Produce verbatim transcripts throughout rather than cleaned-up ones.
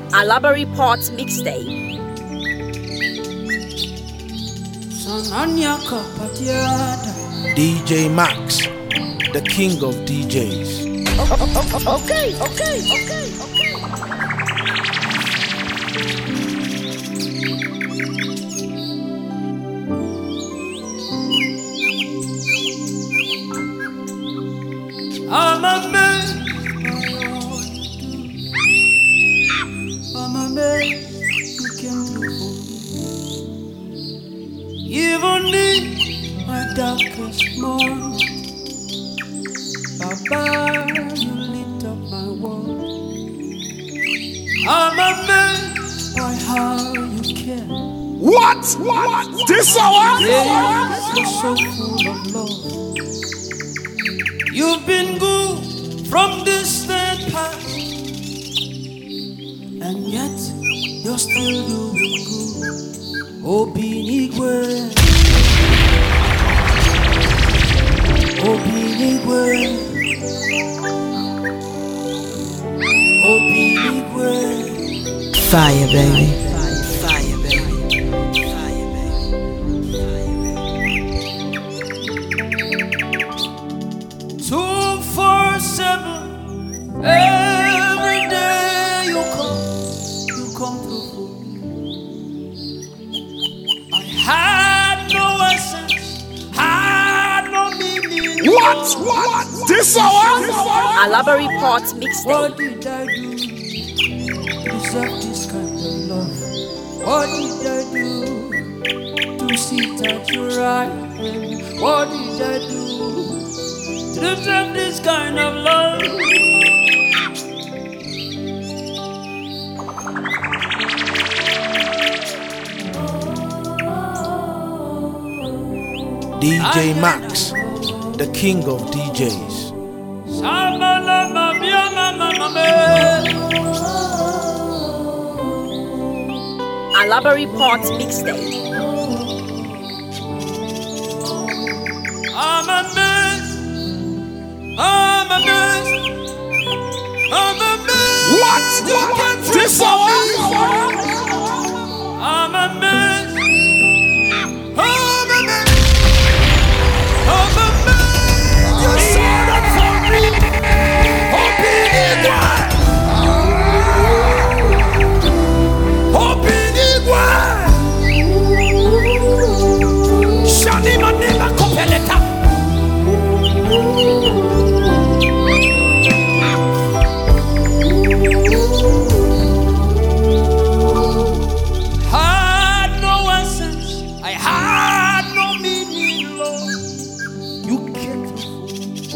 Alaba Report Mixtape. D J Max, the king of D Js. Okay, okay, okay, okay. I'm a man. I'm a man who can do for me. Even in my darkest moment, Baba, you lit up my world. I'm a man by how you care. What? What? This hour? Yeah, you're so full of love. You've been good from distant past, and yet you're still doing good. Obinigwe, Obinigwe, Obinigwe. Fire, baby. Fire, baby. Fire, baby. Two, four, seven. Every day you come, you come through for me. I had no essence, had no meaning. What? What? This hour? Alaba Report What Mixtape. did I do to deserve this kind of love? What did I do to sit at your right hand? What did I do to deserve this kind of love? D J Max, the king of D Js. Alaba Report Mixtape. I'm a mess. I'm a mess. I'm a mess. What? What? This hour? I'm a mess. I'm a mess. I'm a mess. You saw that for me. Obinigwe. Obinigwe. Shani manema kopeleta. Had no essence, I had no meaning, Lord. You came through.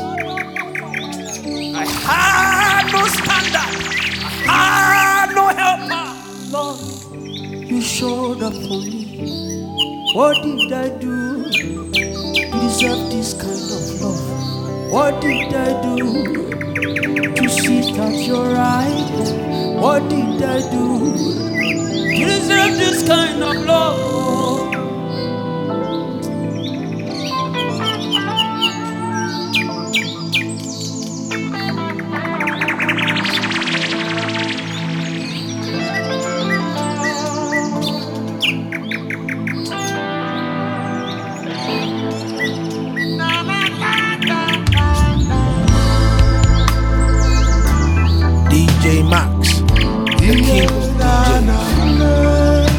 I had no standard, I had no helper, Lord. You showed up for me. What did I do to deserve this kind of love? What did I do to sit at your right hand? What did I do to deserve this kind of love? D J Max, the king of D Js.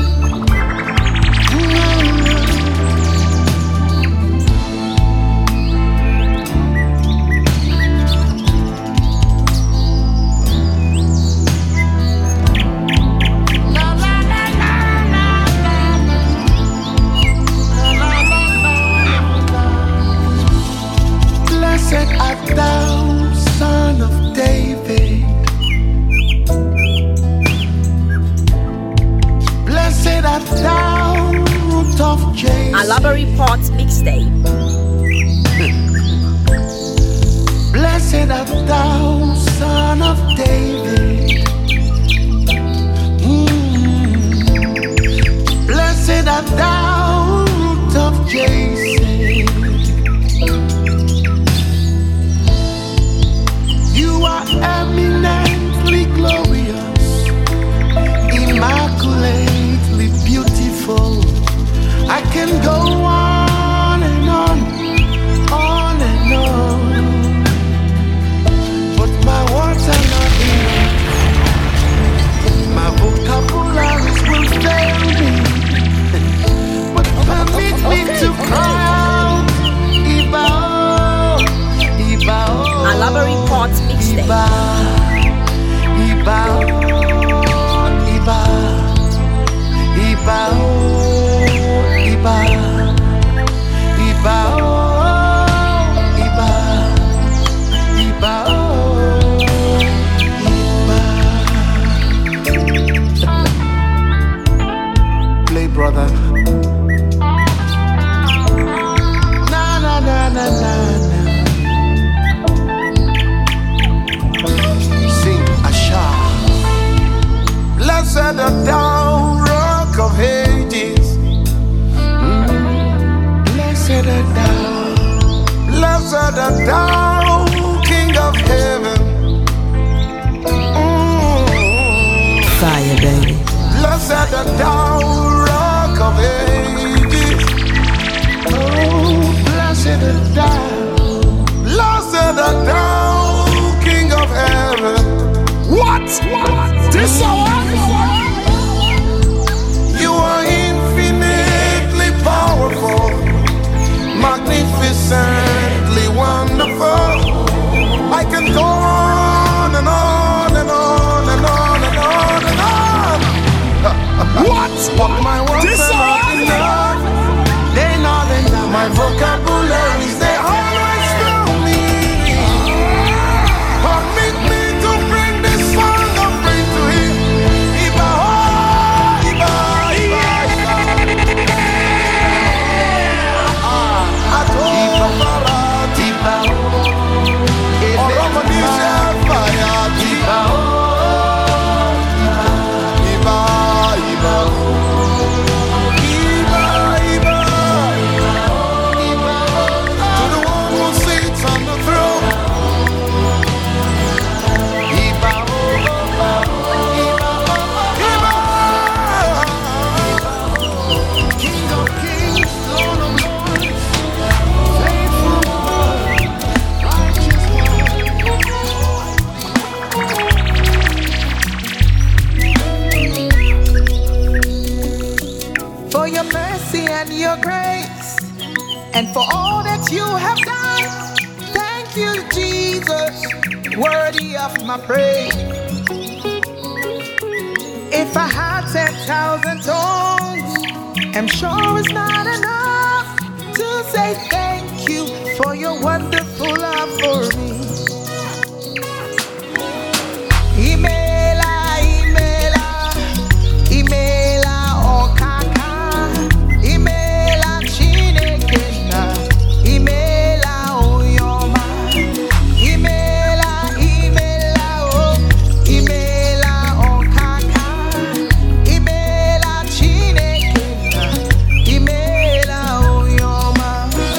Blessed art thou, son of David. Blessed art thou, Rock of Ages. Mm. Blessed art thou, blessed art thou, King of Heaven. Mm. Fire, baby. Blessed art thou, Rock of Ages. Oh, blessed art thou, blessed art thou, King of Heaven. What? What? This hour? You are infinitely powerful, magnificently wonderful. I can go on and on and on and on and on and on. What? But my words This are not hour? enough. They're not enough. My vocabularies, they always fail me. Permit me to bring this song of praise to Him. Iba, oh, Iba, Iba, Iba. Atoka Farati, Iba, oh, Oromonisha Fayati, Iba, oh, Iba, Iba, Iba, Iba, Iba, to the one who sits on the throne. Iba, oh, Iba, Iba, King of kings, Lord of lords, faithful one, righteous one. For your mercy and your grace, and for all that you have done, thank you, Jesus, worthy of my praise. If I had ten thousand tongues, I'm sure it's not enough to say thank you for your wonderful love for me. Imela, Imela, Imela, Okaka, Imela, Chinekena, Imela, Oyoma, Imela, Imela, oh, Imela, Okaka, Imela, Chinekena, Imela, Oyoma.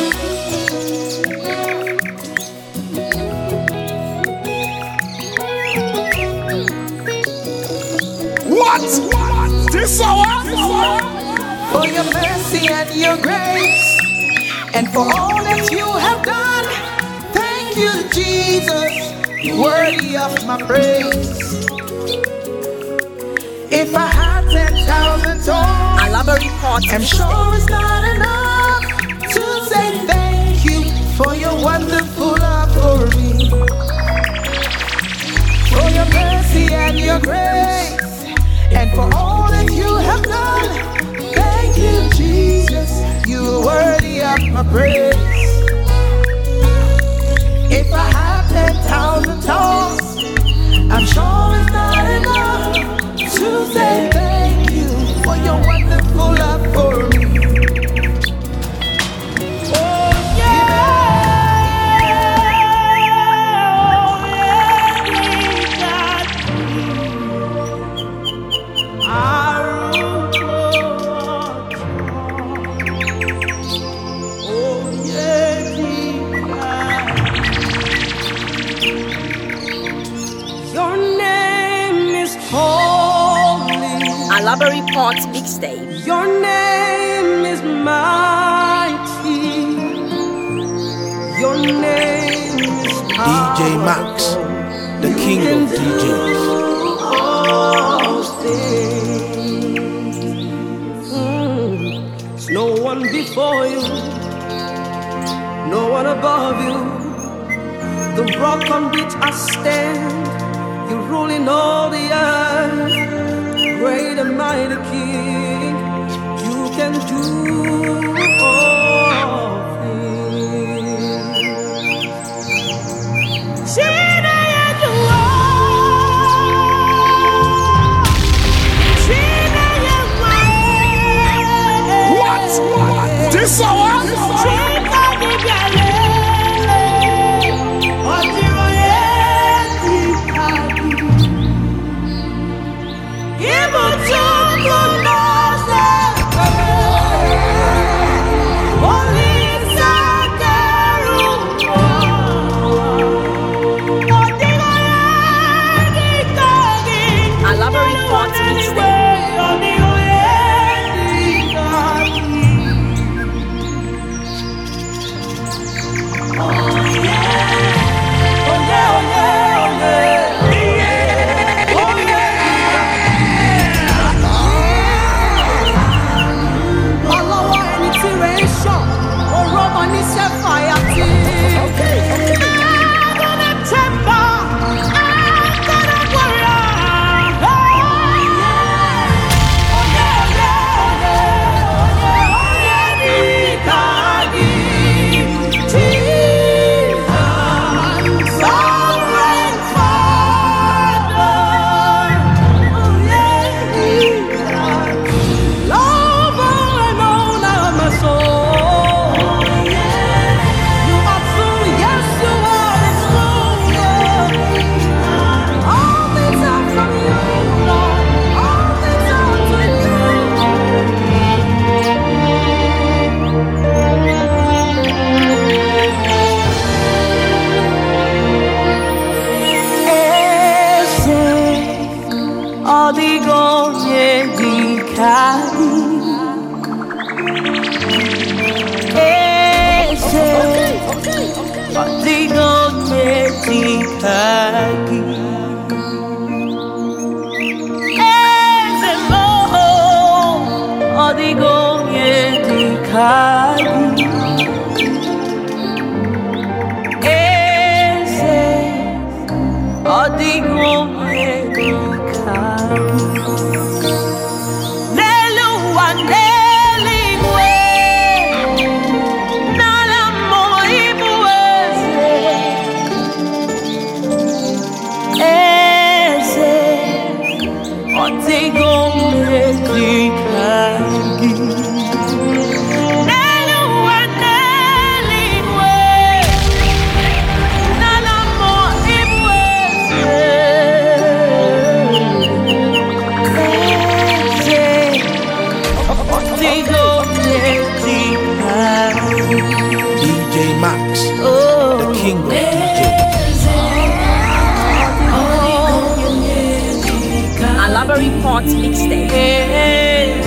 What? What? This hour? For your mercy and your grace, and for all that you have done, thank you, Jesus, worthy of my praise. If I had ten thousand tongues, Alaba Report I'm Mixtape. sure it's not enough to say thank you for your wonderful love for me. For your mercy and your grace, and for all that you have done, thank you, Jesus, you are worthy of my praise. If I have ten thousand tongues, I'm sure it's not enough to say thank you for your wonderful love for me. Oh, Your name is holy. Alaba Report Mixtape. Your name is mighty. Your name is D J Max, the king of D Js. all things. Mm. There's no one before you, no one above you. The rock on which I stand, you rule in all the earth. Great and mighty King, you can do all things. What? What? This hour? Even Adigo Medikagi Eze mo Adigo Medikagi Eze Adigo Medikagi Leluwa Neligwe Nalamo Ibueze Eze Adigo Medikagi Leluwa Neligwe Nalamo Ibueze D J Max, the king of D Js. Alaba Reports Mixtape.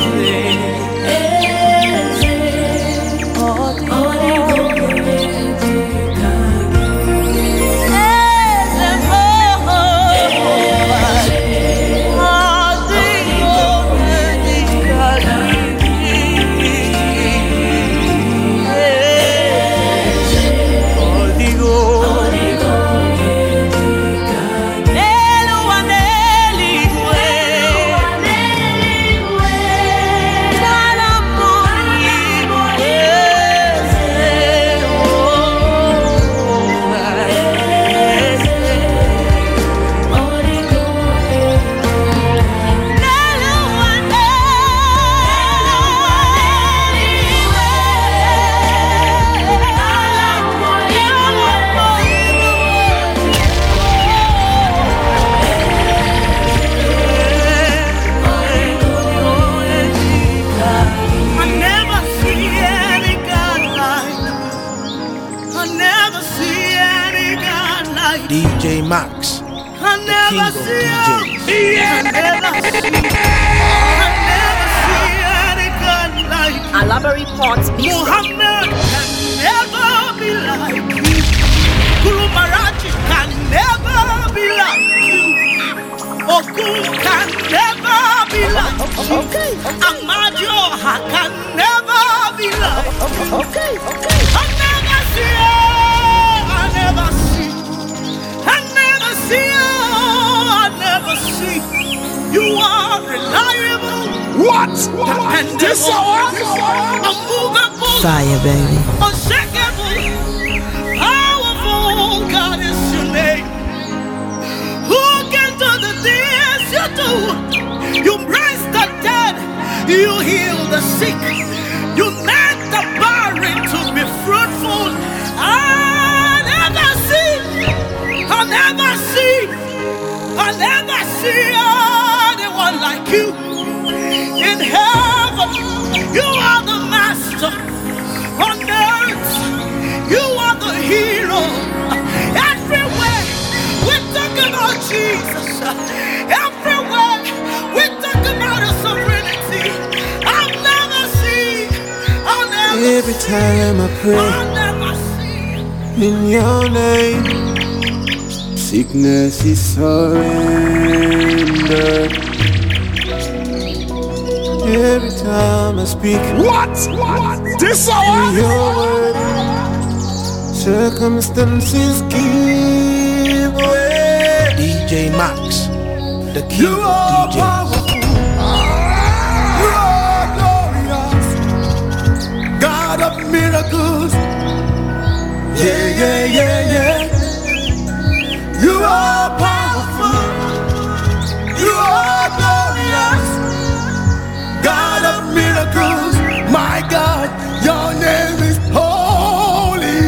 D J Max, the king of D Js. Alaba Reports Mixtape. Muhammad can never be like you. Guru Maharaj can never be like you. Ogun can never be like you. Okay, okay. Amadio can never be like you. Okay, okay. I never see you. I never see. I never see you. I never see. You are reliable. What? What? This hour? Unmovable. Fire, baby. Unshakable. Powerful. God is your name. Who can do the things you do? You raise the dead. You heal the sick. You make the barren to be fruitful. I never see. I never see. I never see anyone like you. In heaven, you are the master. On earth, you are the hero. Everywhere, we talk about Jesus. Everywhere, we talk about His sovereignty. I'll never see. I'll never Every see. time I pray I'll never see. in your name, sickness is surrendered. Every time I speak What? What? This hour? your word, circumstances give way. D J Max, the king You of are D Js. powerful. You are glorious. God of miracles. Yeah, yeah, yeah, yeah. You are powerful. You are glorious. God of miracles. My God, your name is holy.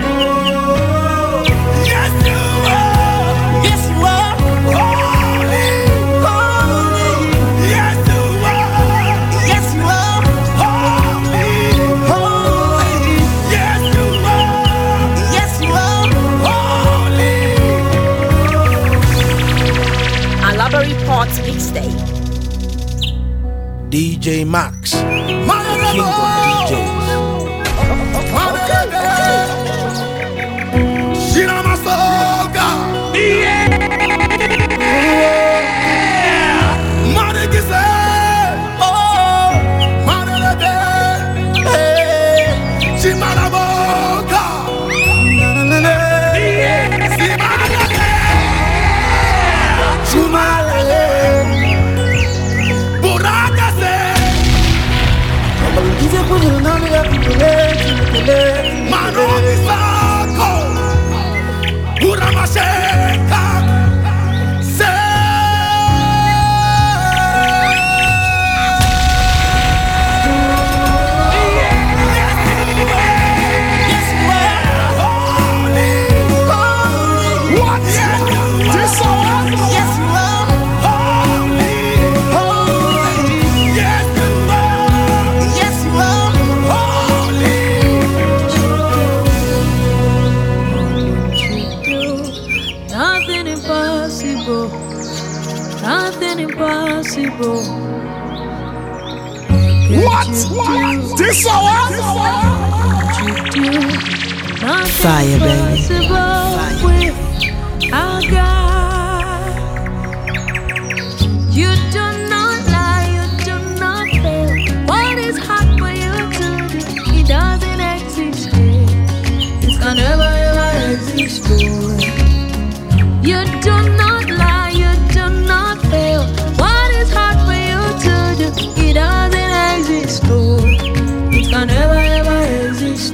Yes, you are. Yes, you are. Holy, holy. Yes, you are. Yes, you are. Holy, holy. Yes, you are. Yes, you are. Holy. Alaba Reports Mixtape. D J Max, the king of D Js. My baby. Manobisako, Uramasheka, impossible. What? What? This hour? Fire, baby. Fire. With our God. You do not lie, you do not fail. What is hard for you to do? It doesn't exist. It can never ever exist. You do not lie, you do not fail. What is hard for you to do? It doesn't exist. It can never ever exist.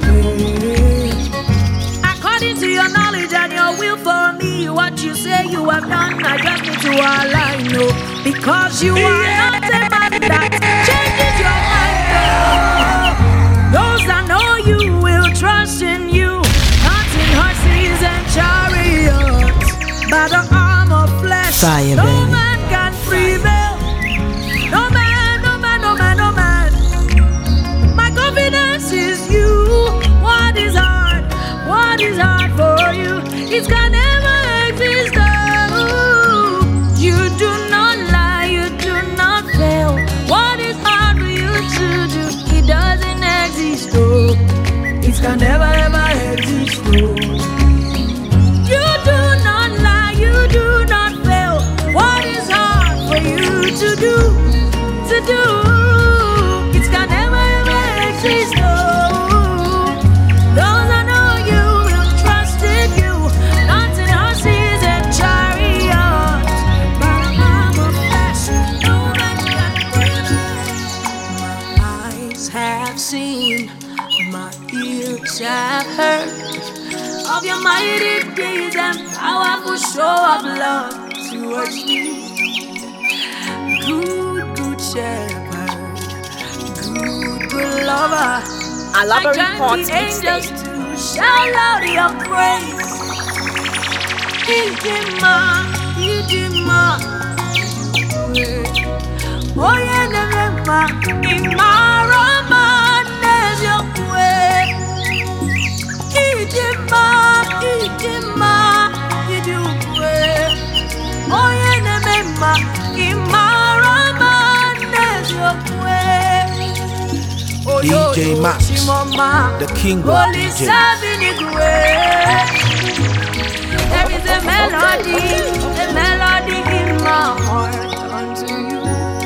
According to your knowledge and your will for me, what you say you have done, I just need to align, no. Because you are not a man that changes your mind, no. Those that know you will trust in you, not in horses and chariots, by the arm of flesh. Fire, no baby. Man can prevail. No man, no man, no man, no man. My confidence is you. What is hard? What is hard for you? It can never exist. Oh, you do not lie, you do not fail. What is hard for you to do? It doesn't exist. Oh, it can never ever exist. Oh, you do not lie, you do not fail. What is hard for you to do? To do? It can never ever exist. Oh, those I know you will trust in you, not in horses and chariots, but a arm of flesh. No man can prevail. My eyes have seen, my ears have heard of your mighty deeds and powerful show of love towards me. Good, good shepherd, good, good lover. Alaba I join Reports the angels Mixtape. to shout out your praise. Idima, Idima, oh yeah, never, Imarama, there's your way. Idima, Idima, you do pray. Oh yeah, never, Imarama, there's your way. Oh, D J Max, the king of Holy D Js. There is a melody, a melody in my heart unto you.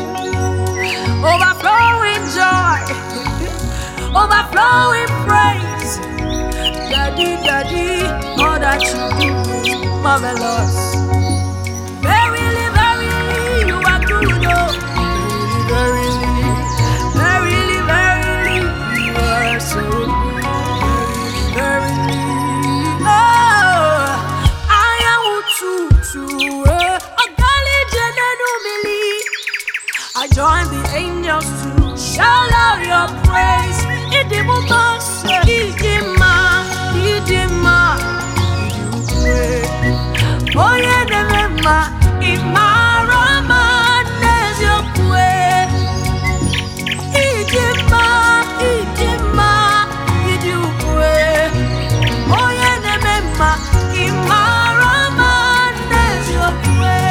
Overflowing joy, overflowing praise. Daddy, daddy, all that you do is marvelous. Verily, verily, you are good, oh. Verily, verily, verily, you are so good. Verily, oh, I am true to I join the angels to shout out your praise. Idima, Idima, Idima, you pray. Oh yeah, Nemema, Imarama, there's your way. Idima, Idima, you pray. Oh yeah, Nemema, Imarama, there's your way.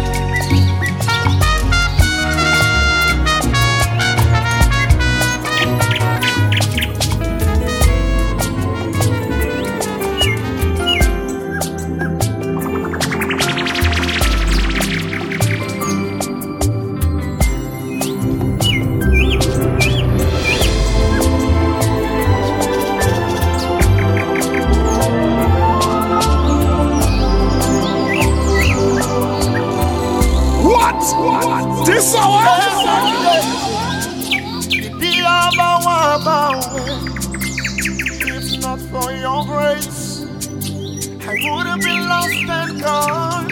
This hour? for your grace, I would have been lost and gone.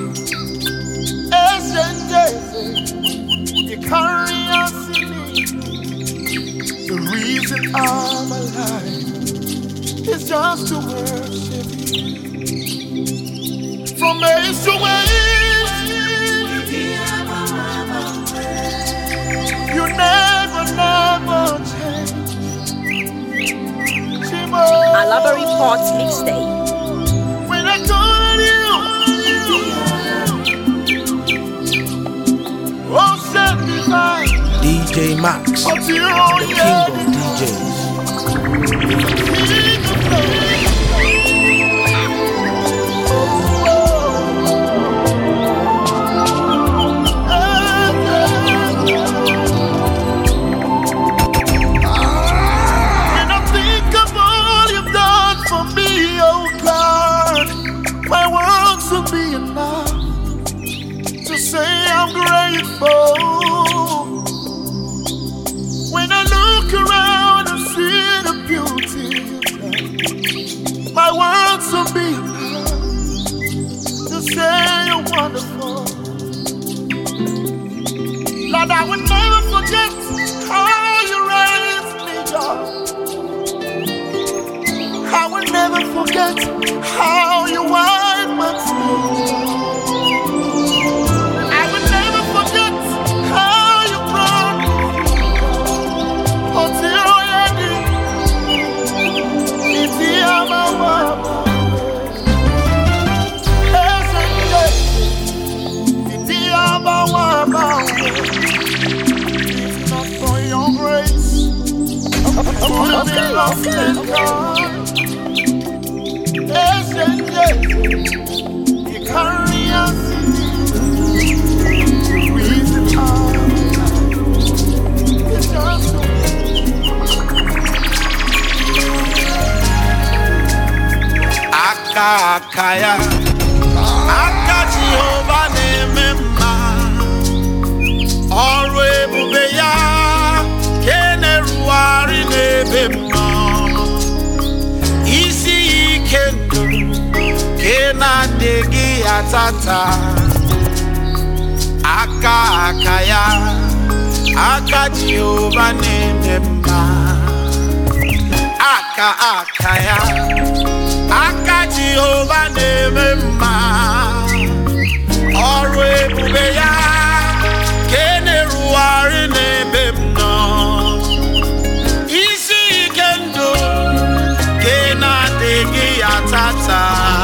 Yes, yes, yes, you carry us in me. The reason I'm alive is just to worship you. From age to age, you never, never change. Alaba Reports Mixtape. When I call you, oh, set me right. D J Max, the king of D Js. When I look around and see the beauty, my words will be enough to say you're wonderful. Lord, I will never forget how you raised me up. I will never forget how you wiped my tears. Okay, okay, okay. Yes, yes, yes. You carry us in the reason it's just Aka Akaya Aka Jehovah Nemema Alwe Bubeya Kene Ruari Nebema Isi Kendo Kena Degi Atata Aka Akaya Aka Jehovah Nemema Aka Akaya Aka Jehovah Nemema Alwe Bubeya Kene Ruari Nebema Isi Kendo Kena Degi Atata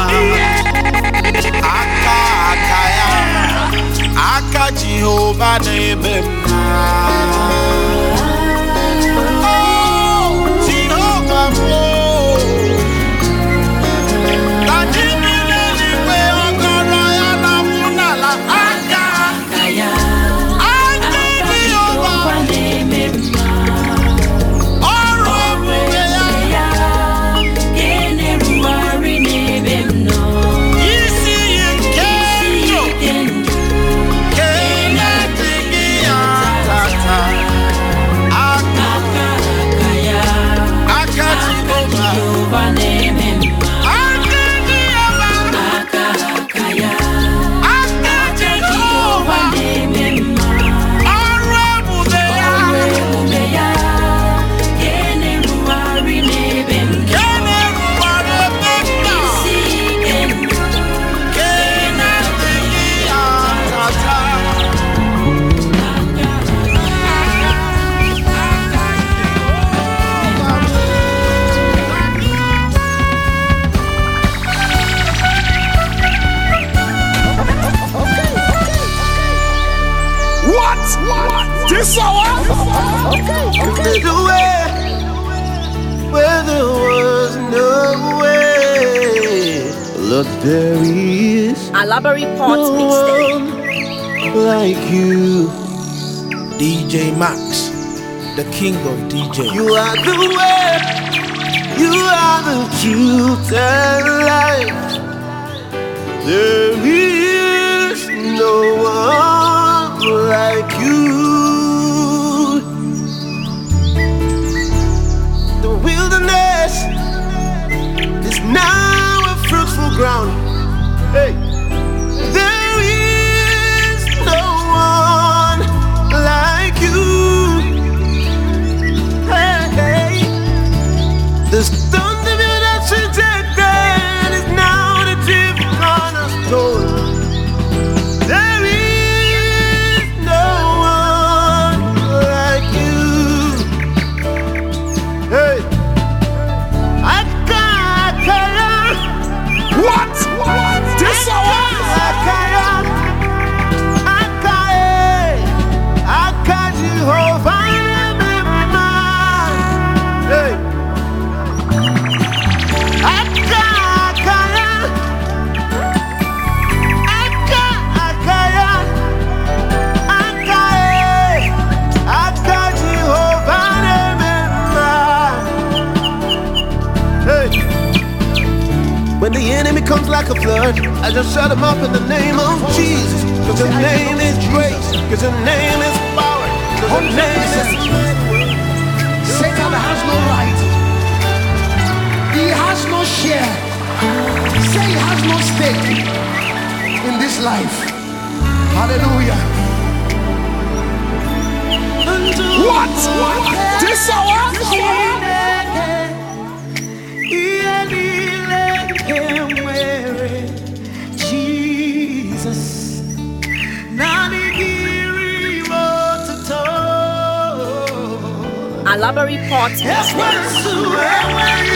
Aka Akaya Aka Jehovah Nemema Oh Jehovah oh There's a way where there was no way. Look, there is Alaba Reports no Mixtape. one like you. D J Max, the king of D Js. You are the way, you are the truth and life. There is no one like you. The wilderness ground. Hey. There is no one like you. Hey, hey. The stone of you that's rejected is now the chief cornerstone. There is no one like you. Hey. Akaya. What? What? This hour? Akaya. Akaye. Aka Jehovah. Hey. Aka Akaya. Aka Akaya. Akaye. Aka Jehovah. Hey. When the enemy comes like a flood, I just shut him up in the name of Jesus. Cause your name is grace, cause your name is power, cause your name is Satan has no right. He has no share. Say he has no stake in this life. Hallelujah. What? What? This hour? Jesus. Alabari Port Mixtape.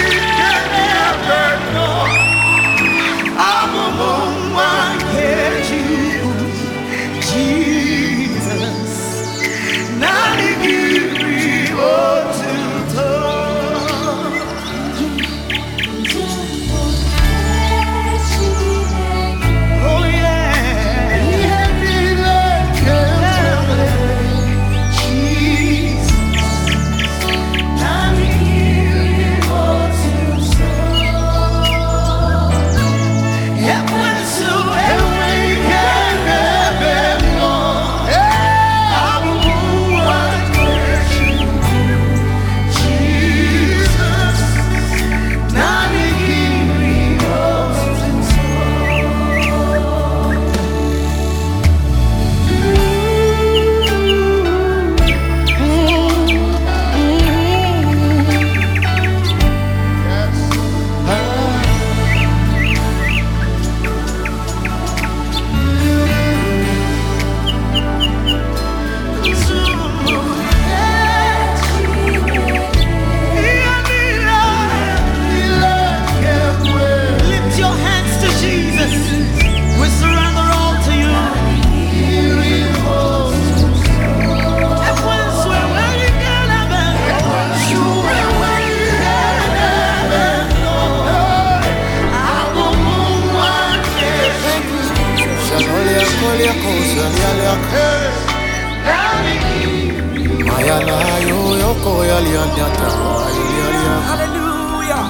hallelujah.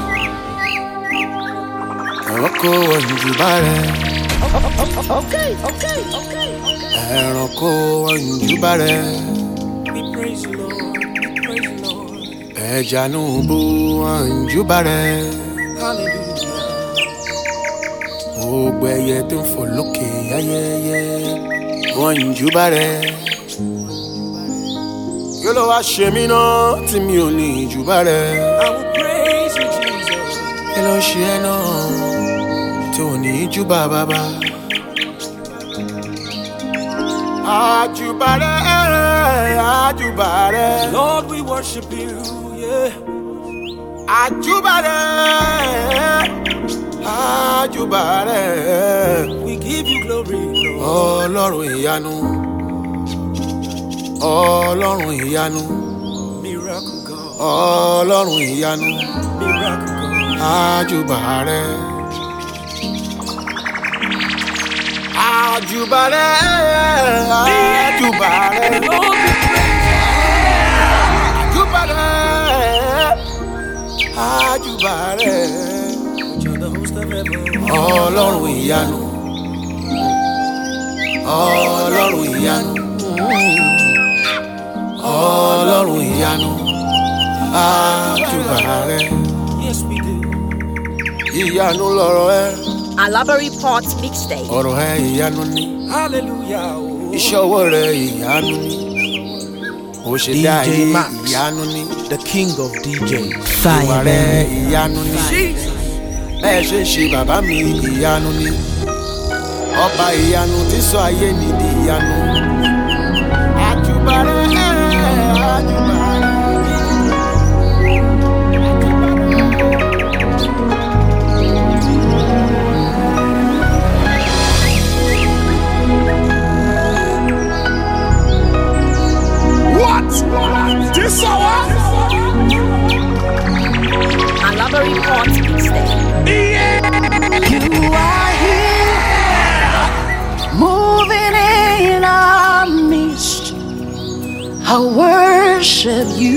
Okay, okay, okay, okay. We praise you, Lord. We praise you, Lord. Hallelujah. Oh, where you do for looking, yeah, yeah, yeah. One jubare. You know what, Shemino, Timmy, only jubare. I will praise you, Jesus. Hello, Sheno, Tony, Juba, Baba. Ajubare, Ajubare. Lord, we worship you, yeah. Ajubare, Ajubare. We give you glory, Lord. Oh, Lord, Ìyanu. Ọlọ́run ìyanu. Miracle God. Ọlọ́run ìyanu. Miracle God. Àjùbà rẹ. Àjùbà rẹ. Àjùbà rẹ. Àjùbà rẹ. Àjùbà rẹ. You're the host of heaven. Ọlọ́run ìyanu. Ọlọ́run ìyanu. Ọlọ́run ìyanu, àjùbà rẹ. Yes, we do. Ìyanu lọ̀rọ̀ ẹ. Alaba Report Mixtape. Ọ̀rọ̀ ẹ ìyanu ni. Hallelujah. Iṣẹ́ ọwọ́ rẹ ìyanu ni. Ó ṣe dá D J ayé Max, ìyanu ni. the king of D Js. Ìwà rẹ ìyanu ni. Bẹ́ẹ̀ ṣe ṣe bàbá mi ìyanu ni. Ọba ìyanu tí sọ ayé mi di ìyanu. Àjùbà rẹ àjùbà rẹ. This hour, Alaba Report Mixtape. You are here, moving in our midst. I worship you.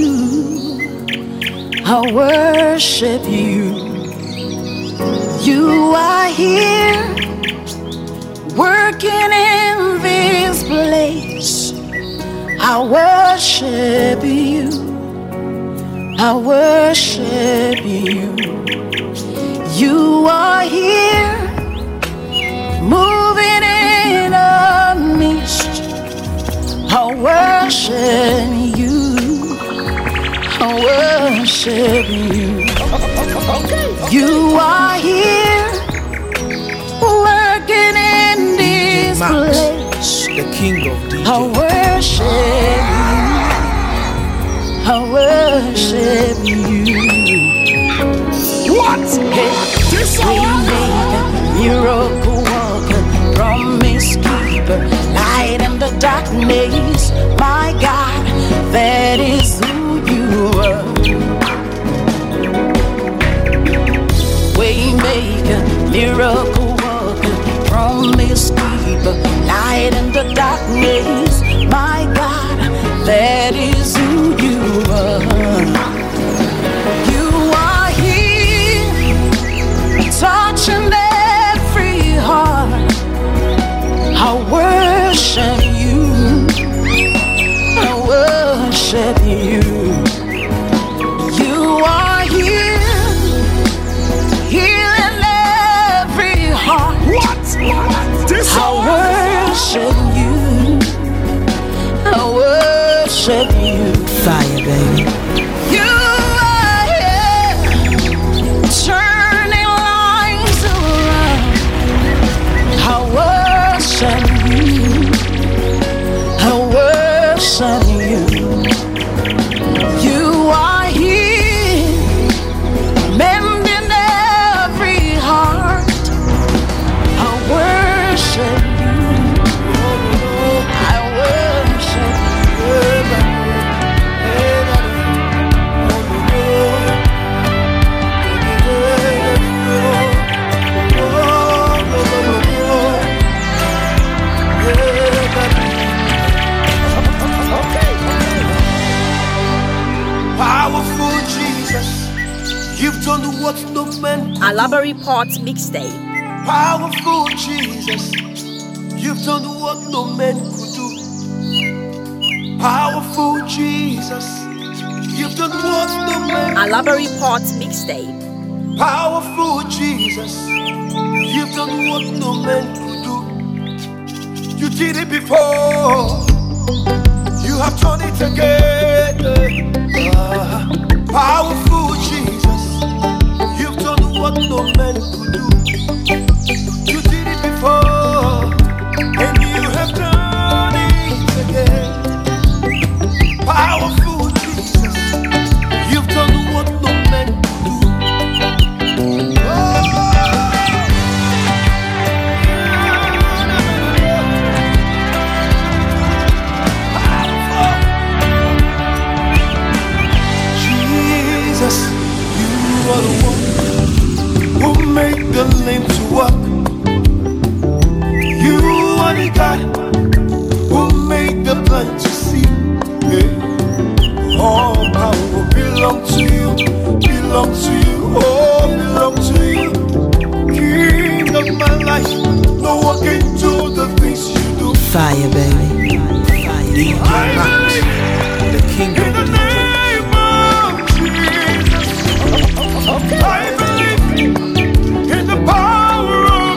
I worship you. You are here, working in this place. I worship you. I worship you. You are here, moving in our midst. I worship you. I worship you. You are here, working in this Max, place. the king of D I Js. worship you. I worship you. what? Hey, This Waymaker, miracle worker, promise keeper, light in the darkness. My God, that is who you are. Waymaker, miracle worker, promise keeper, light in the darkness. My God, that is who you are. You are here, touching every heart. I worship you. I worship you. You are here, healing every heart. what? This I hour, worship you. I worship you. Fire, baby. You are here, turning lives around. I worship you. I worship you. You are here, mending every heart. I worship you. I worship Powerful Jesus, you've done what no man. Alaba Report Mixtape. Powerful Jesus, you've done what no man could do. Powerful Jesus, you've done what no man. Alaba Report Mixtape. Powerful Jesus, you've done what no man could do. You did it before, you have done it again. Ah, powerful Jesus, you've done what no man could do. You did it before, and you have done it again. Powerful Jesus, you've done what no man could do. Jesus, you are the one who made the lame to walk. You are the God who made the blind to see. Yeah. All power belong to you, belong to you, oh, belong to you. King of my life, no one can do the things you do. Fire, baby. Fire. D J Max, the king in of the D Js. name of Jesus, I believe in the power of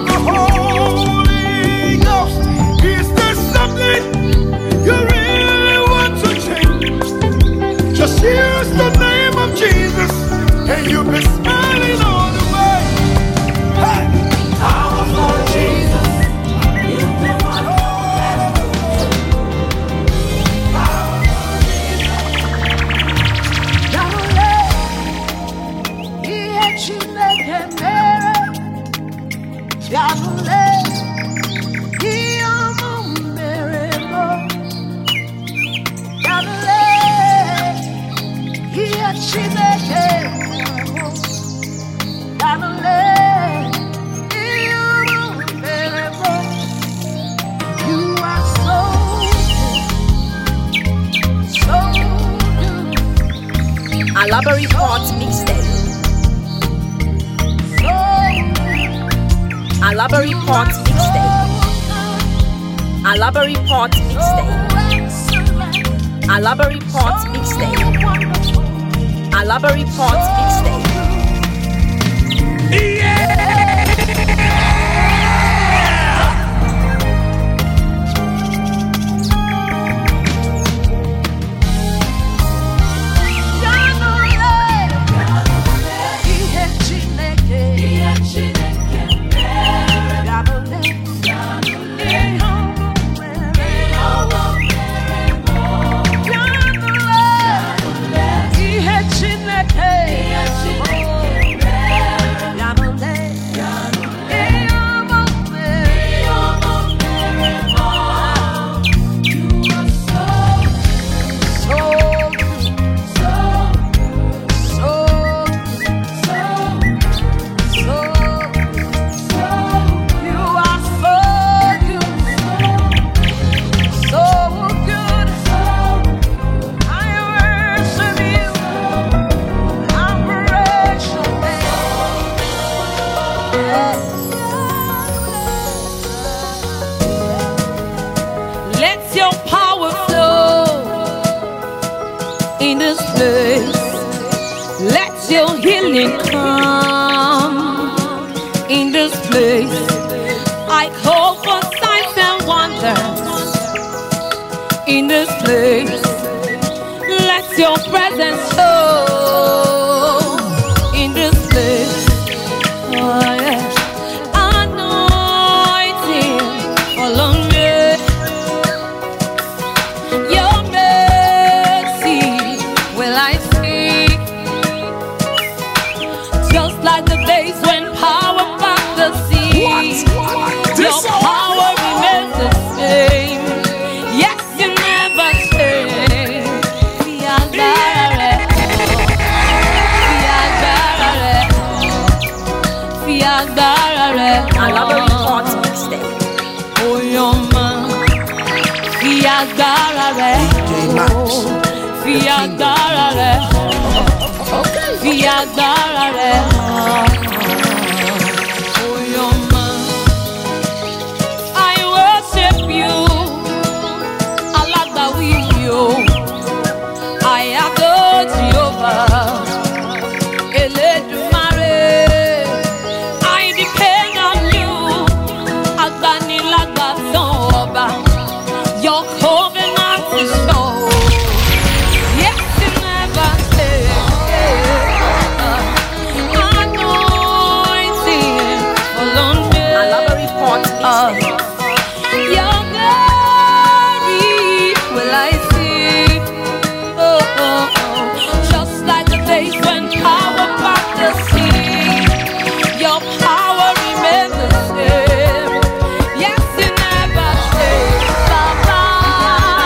Alaba Report Mixtape. Alaba Report Mixtape. Alaba Report Mixtape. Alaba Report Mixtape. Alaba Report Mixtape. Come in this place. I call for signs and wonders in this place. Let your presence show in this place. Oh, yes. Anointing follow me. Your mercy will I see. Just like the days when power packed the sea. What? What? Your power remains the same. Yes, you never change. Fiagare, Fiagare, Fiagare. Alaba Report Mixtape. Oh, your man. Fiagare, D J Max. Fiagare. Fiagare, oh your man, I worship you, Alaba with you, I adore Jehovah, Eledumare, I depend on you, Agbani Lagbaton Oba, your covenant is sure. Uh, your glory will I see. Oh, oh, oh. Just like the days when power packed the sea. Your power remains the same. Yes, you never change. Baba,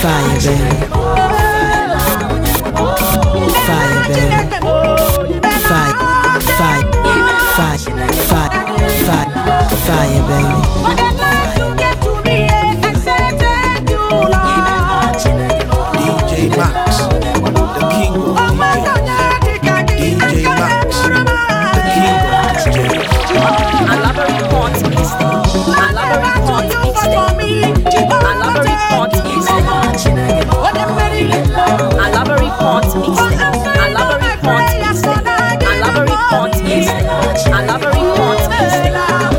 Fire, baby. Fire, baby. Fire, fire, fire, fire, fire, fire, baby. D J Max, the king of D J. D J Max, the king of D J. Alaba Report Mixtape. Alaba Report Mixtape. Alaba Report Mixtape. Alaba Report Mixtape. Alaba Report Mixtape. Alaba Report Mixtape. Alaba Report Mixtape.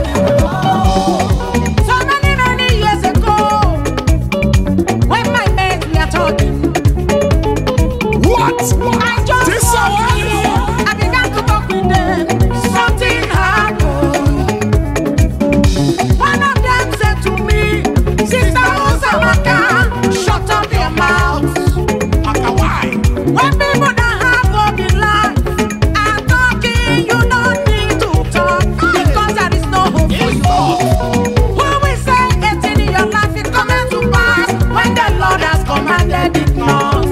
So many, many years ago, when my mates were talking, What? I just This walked hour? in. I began to talk with them. Something happened. One of them said to me, Sister Osamaka, shut up your mouth. Aka, why? When people that have hope in life are talking, you don't need to talk because there is no hope for you. Who will say it in your life is coming to pass when the Lord has commanded it not?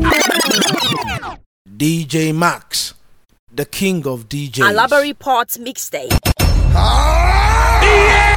D J Max, the king of D Js. Alaba Report Mixtape. Ah!